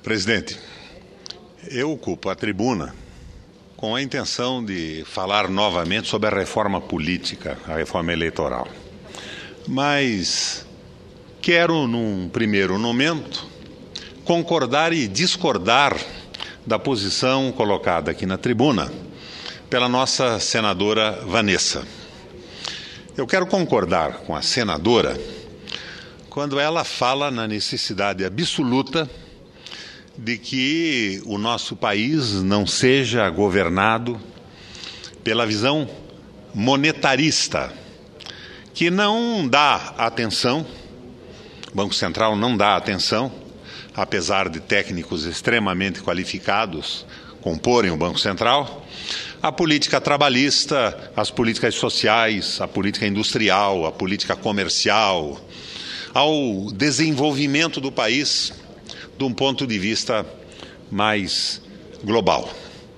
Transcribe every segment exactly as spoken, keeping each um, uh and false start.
Presidente, eu ocupo a tribuna com a intenção de falar novamente sobre a reforma política, a reforma eleitoral. Mas quero, num primeiro momento, concordar e discordar da posição colocada aqui na tribuna pela nossa senadora Vanessa. Eu quero concordar com a senadora quando ela fala na necessidade absoluta de que o nosso país não seja governado pela visão monetarista, que não dá atenção, o Banco Central não dá atenção, apesar de técnicos extremamente qualificados comporem o Banco Central, a política trabalhista, as políticas sociais, a política industrial, a política comercial, ao desenvolvimento do país de um ponto de vista mais global.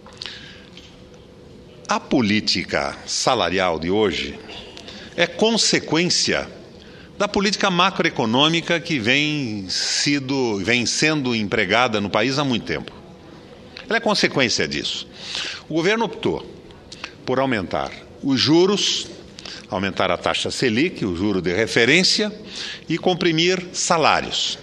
A política salarial de hoje é consequência da política macroeconômica que vem, sido, vem sendo empregada no país há muito tempo. Ela é consequência disso. O governo optou por aumentar os juros, aumentar a taxa Selic, o juro de referência, e comprimir salários.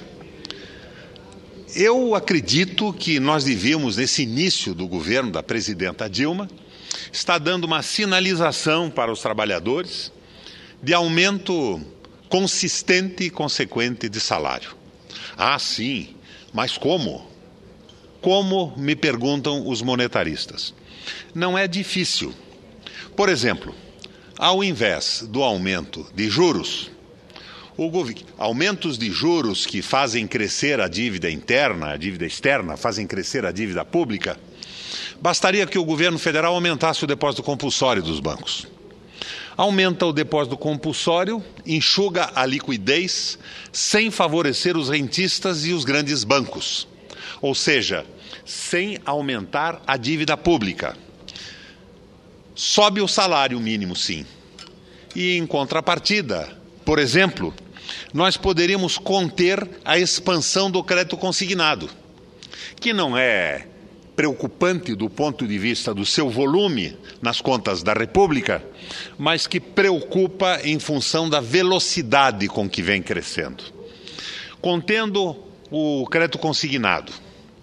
Eu acredito que nós devíamos, nesse início do governo da presidenta Dilma, estar dando uma sinalização para os trabalhadores de aumento consistente e consequente de salário. Ah, sim, mas como? Como, me perguntam os monetaristas? Não é difícil. Por exemplo, ao invés do aumento de juros, o governo, aumentos de juros que fazem crescer a dívida interna, a dívida externa, fazem crescer a dívida pública, bastaria que o governo federal aumentasse o depósito compulsório dos bancos. Aumenta o depósito compulsório, enxuga a liquidez, sem favorecer os rentistas e os grandes bancos. Ou seja, sem aumentar a dívida pública. Sobe o salário mínimo, sim. E, em contrapartida, por exemplo, nós poderíamos conter a expansão do crédito consignado, que não é preocupante do ponto de vista do seu volume nas contas da República, mas que preocupa em função da velocidade com que vem crescendo. Contendo o crédito consignado,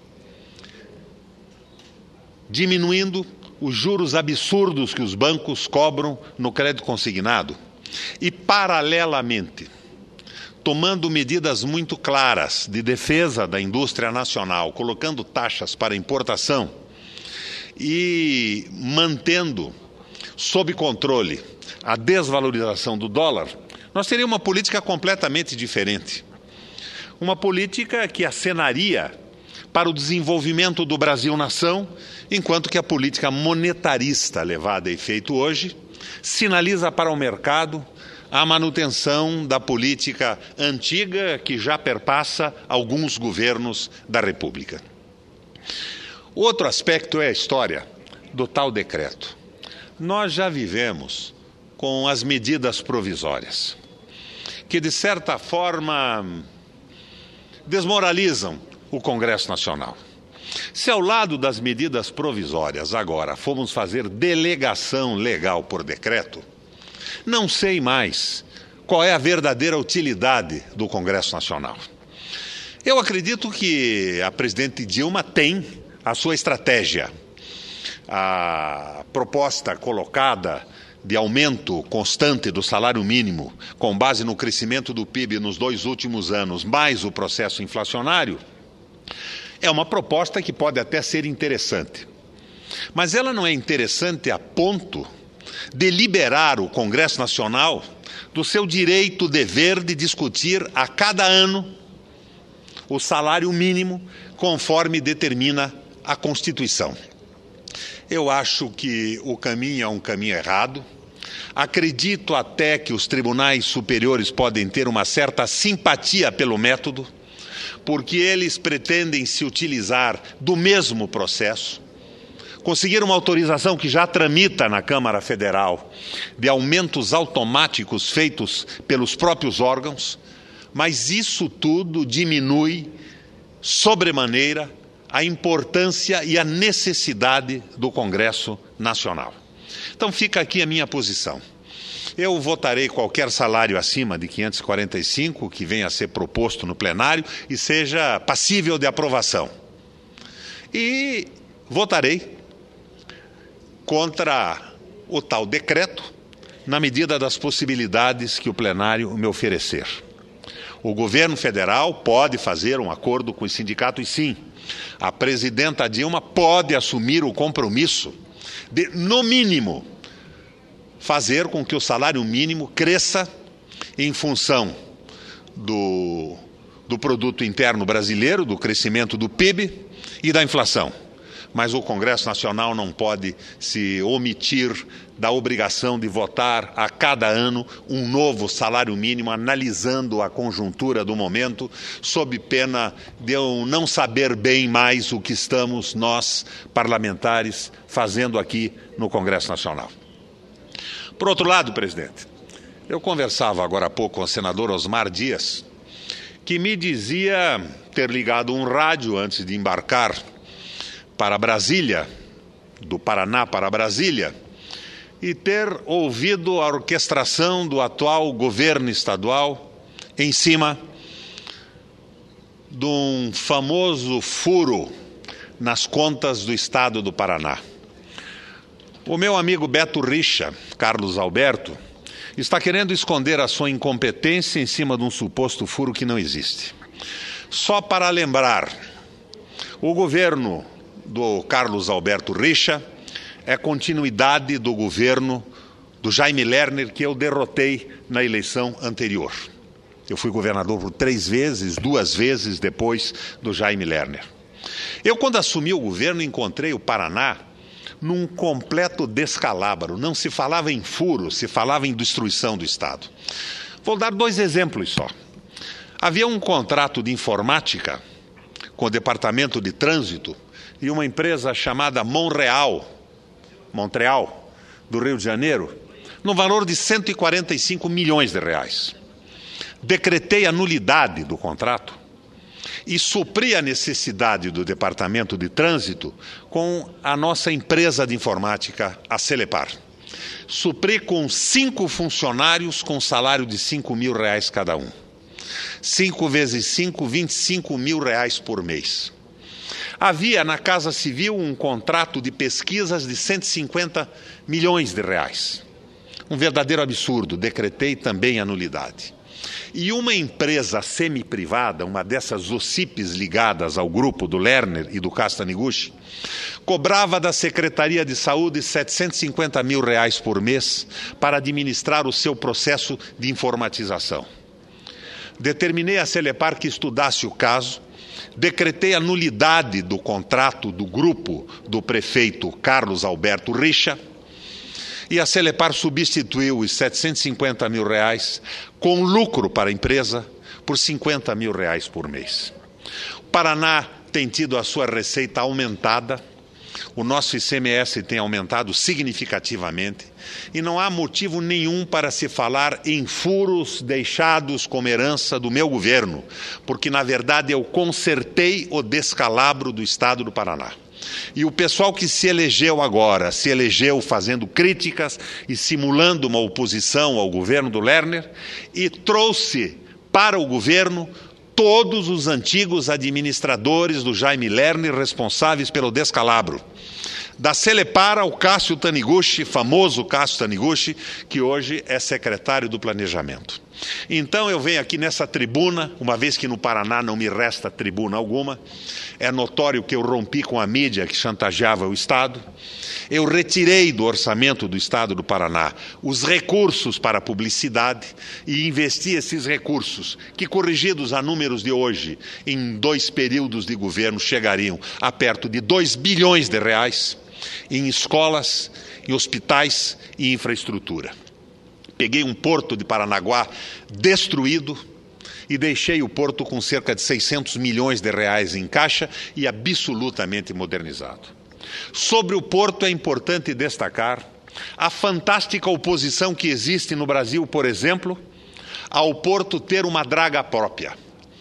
diminuindo os juros absurdos que os bancos cobram no crédito consignado e, paralelamente, tomando medidas muito claras de defesa da indústria nacional, colocando taxas para importação e mantendo sob controle a desvalorização do dólar, nós teríamos uma política completamente diferente. Uma política que acenaria para o desenvolvimento do Brasil-nação, enquanto que a política monetarista levada a efeito hoje sinaliza para o mercado a manutenção da política antiga que já perpassa alguns governos da República. Outro aspecto é a história do tal decreto. Nós já vivemos com as medidas provisórias, que de certa forma desmoralizam o Congresso Nacional. Se ao lado das medidas provisórias agora fomos fazer delegação legal por decreto, não sei mais qual é a verdadeira utilidade do Congresso Nacional. Eu acredito que a presidente Dilma tem a sua estratégia. A proposta colocada de aumento constante do salário mínimo, com base no crescimento do P I B nos dois últimos anos, mais o processo inflacionário, é uma proposta que pode até ser interessante. Mas ela não é interessante a ponto de liberar o Congresso Nacional do seu direito, dever de discutir a cada ano o salário mínimo conforme determina a Constituição. Eu acho que o caminho é um caminho errado. Acredito até que os tribunais superiores podem ter uma certa simpatia pelo método, porque eles pretendem se utilizar do mesmo processo. Conseguiram uma autorização que já tramita na Câmara Federal de aumentos automáticos feitos pelos próprios órgãos, mas isso tudo diminui sobremaneira a importância e a necessidade do Congresso Nacional. Então fica aqui a minha posição. Eu votarei qualquer salário acima de quinhentos e quarenta e cinco que venha a ser proposto no plenário e seja passível de aprovação. E votarei contra o tal decreto na medida das possibilidades que o plenário me oferecer. O governo federal pode fazer um acordo com os sindicatos, sim. A presidenta Dilma pode assumir o compromisso de, no mínimo, fazer com que o salário mínimo cresça em função do, do produto interno brasileiro, do crescimento do P I B e da inflação. Mas o Congresso Nacional não pode se omitir da obrigação de votar a cada ano um novo salário mínimo, analisando a conjuntura do momento, sob pena de eu não saber bem mais o que estamos nós, parlamentares, fazendo aqui no Congresso Nacional. Por outro lado, presidente, eu conversava agora há pouco com o senador Osmar Dias, que me dizia ter ligado um rádio antes de embarcar para Brasília, do Paraná para Brasília, e ter ouvido a orquestração do atual governo estadual em cima de um famoso furo nas contas do estado do Paraná. O meu amigo Beto Richa, Carlos Alberto, está querendo esconder a sua incompetência em cima de um suposto furo que não existe. Só para lembrar, o governo do Carlos Alberto Richa é continuidade do governo do Jaime Lerner, que eu derrotei na eleição anterior. Eu fui governador por três vezes, duas vezes depois do Jaime Lerner. Eu, quando assumi o governo, encontrei o Paraná num completo descalabro. Não se falava em furo, se falava em destruição do Estado. Vou dar dois exemplos só. Havia um contrato de informática com o Departamento de Trânsito e uma empresa chamada Monreal, Montreal, do Rio de Janeiro, no valor de cento e quarenta e cinco milhões de reais. Decretei a nulidade do contrato e supri a necessidade do Departamento de Trânsito com a nossa empresa de informática, a Celepar. Supri com cinco funcionários com salário de cinco mil reais cada um. Cinco vezes cinco, vinte e cinco mil reais por mês. Havia na Casa Civil um contrato de pesquisas de cento e cinquenta milhões de reais. Um verdadeiro absurdo, decretei também a nulidade. E uma empresa semi-privada, uma dessas O C I Ps ligadas ao grupo do Lerner e do Casta Taniguchi, cobrava da Secretaria de Saúde setecentos e cinquenta mil reais por mês para administrar o seu processo de informatização. Determinei a Celepar que estudasse o caso, decretei a nulidade do contrato do grupo do prefeito Carlos Alberto Richa, e a Celepar substituiu os setecentos e cinquenta mil reais com lucro para a empresa por cinquenta mil reais por mês. O Paraná tem tido a sua receita aumentada, o nosso I C M S tem aumentado significativamente e não há motivo nenhum para se falar em furos deixados como herança do meu governo, porque na verdade eu consertei o descalabro do estado do Paraná. E o pessoal que se elegeu agora, se elegeu fazendo críticas e simulando uma oposição ao governo do Lerner e trouxe para o governo todos os antigos administradores do Jaime Lerner responsáveis pelo descalabro. Da Celepar ao Cássio Taniguchi, famoso Cássio Taniguchi, que hoje é secretário do Planejamento. Então eu venho aqui nessa tribuna, uma vez que no Paraná não me resta tribuna alguma, é notório que eu rompi com a mídia que chantageava o Estado, eu retirei do orçamento do Estado do Paraná os recursos para a publicidade e investi esses recursos, que corrigidos a números de hoje, em dois períodos de governo, chegariam a perto de dois bilhões de reais, em escolas, em hospitais e infraestrutura. Peguei um porto de Paranaguá destruído e deixei o porto com cerca de seiscentos milhões de reais em caixa e absolutamente modernizado. Sobre o porto é importante destacar a fantástica oposição que existe no Brasil, por exemplo, ao porto ter uma draga própria.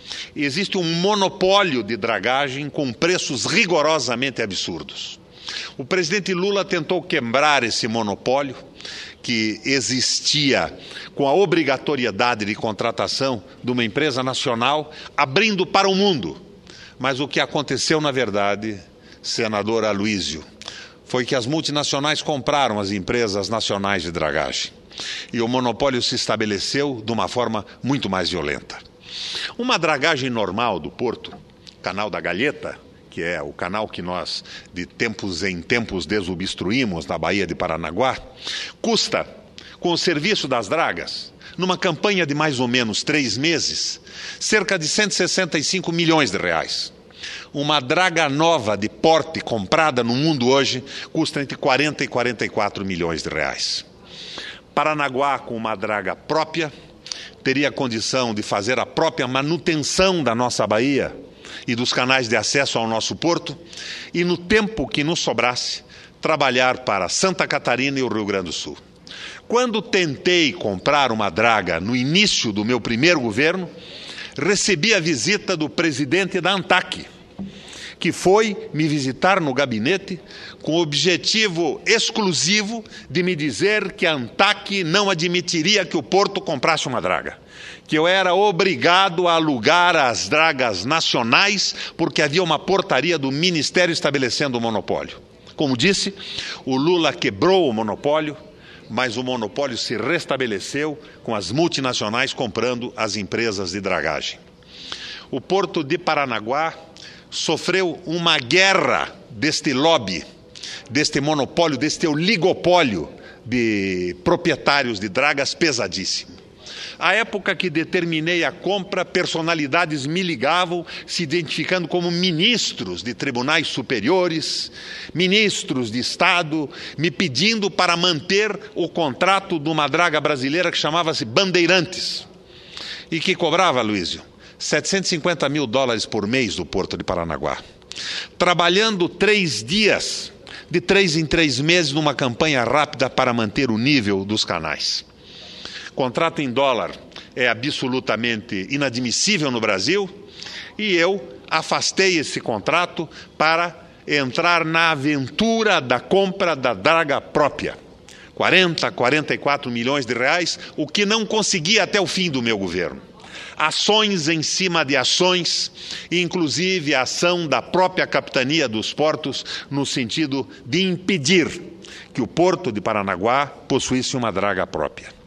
existe um monopólio de dragagem com preços rigorosamente absurdos. O presidente Lula tentou quebrar esse monopólio que existia com a obrigatoriedade de contratação de uma empresa nacional, abrindo para o mundo. Mas o que aconteceu, na verdade, senador Aloysio, foi que as multinacionais compraram as empresas nacionais de dragagem. E o monopólio se estabeleceu de uma forma muito mais violenta. Uma dragagem normal do porto, Canal da Galheta, que é o canal que nós, de tempos em tempos, desobstruímos na Baía de Paranaguá, custa, com o serviço das dragas, numa campanha de mais ou menos três meses, cerca de cento e sessenta e cinco milhões de reais. Uma draga nova de porte comprada no mundo hoje custa entre quarenta e quarenta e quatro milhões de reais. Paranaguá, com uma draga própria, teria condição de fazer a própria manutenção da nossa baía e dos canais de acesso ao nosso porto, e no tempo que nos sobrasse, trabalhar para Santa Catarina e o Rio Grande do Sul. Quando tentei comprar uma draga no início do meu primeiro governo, recebi a visita do presidente da ANTAQ, que foi me visitar no gabinete com o objetivo exclusivo de me dizer que a ANTAQ não admitiria que o porto comprasse uma draga, que eu era obrigado a alugar as dragas nacionais porque havia uma portaria do Ministério estabelecendo o monopólio. Como disse, o Lula quebrou o monopólio, mas o monopólio se restabeleceu com as multinacionais comprando as empresas de dragagem. O porto de Paranaguá sofreu uma guerra deste lobby, deste monopólio, deste oligopólio de proprietários de dragas pesadíssimo. À época que determinei a compra, personalidades me ligavam, se identificando como ministros de tribunais superiores, ministros de Estado, me pedindo para manter o contrato de uma draga brasileira que chamava-se Bandeirantes, e que cobrava, Aloysio, setecentos e cinquenta mil dólares por mês do Porto de Paranaguá. Trabalhando três dias, de três em três meses, numa campanha rápida para manter o nível dos canais. Contrato em dólar é absolutamente inadmissível no Brasil, e eu afastei esse contrato para entrar na aventura da compra da draga própria. quarenta, quarenta e quatro milhões de reais, o que não consegui até o fim do meu governo. Ações em cima de ações, inclusive a ação da própria Capitania dos Portos, no sentido de impedir que o Porto de Paranaguá possuísse uma draga própria.